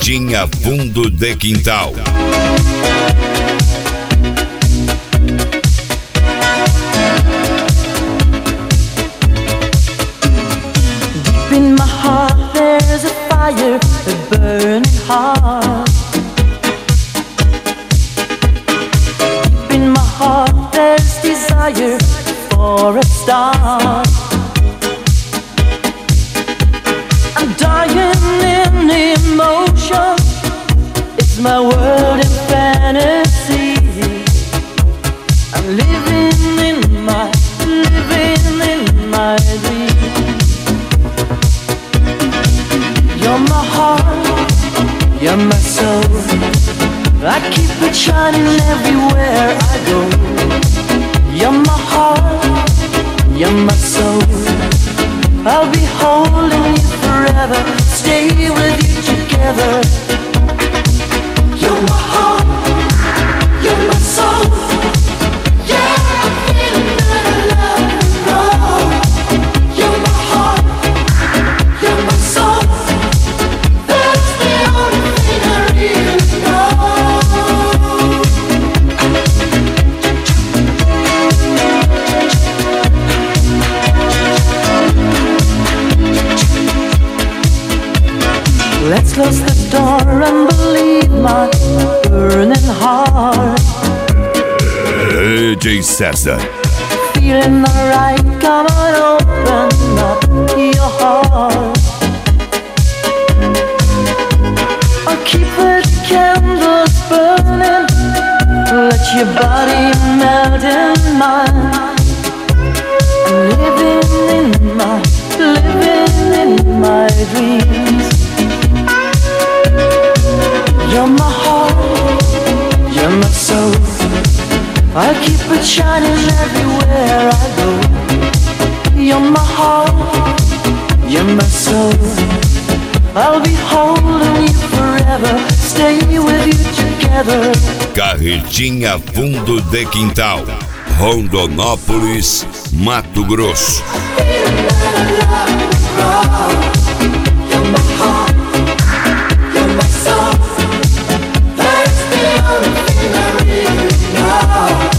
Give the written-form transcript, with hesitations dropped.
Carretinha Fundo de Quintal. Deep in my heart there's a fire, a burning heart. Deep in my heart there's desire for a star. I'm dying in emotion, it's my world in fantasy. I'm living in my dream. You're my heart, you're my soul. I keep it shining everywhere I go. You're my heart, you're my soul. I'll be holding you forever, stay with you together. You're my heart, you're my soul. Yeah, I'm feeling that I love you wrong. You're my heart, you're my soul. That's the only thing I really know. Let's close the door and believe my burning heart. DJ César. Feeling alright, come on, open up your heart. I'll keep the candles burning, let your body melt in mine. I'm living in my dreams. You're my heart, you're my soul. I'll keep it shining everywhere I go. You're my heart, you're my soul. I'll be holding you forever, stay with you together. Carretinha Fundo de Quintal, Rondonópolis, Mato Grosso. You're my heart, you're my soul. That's the only thing I really know.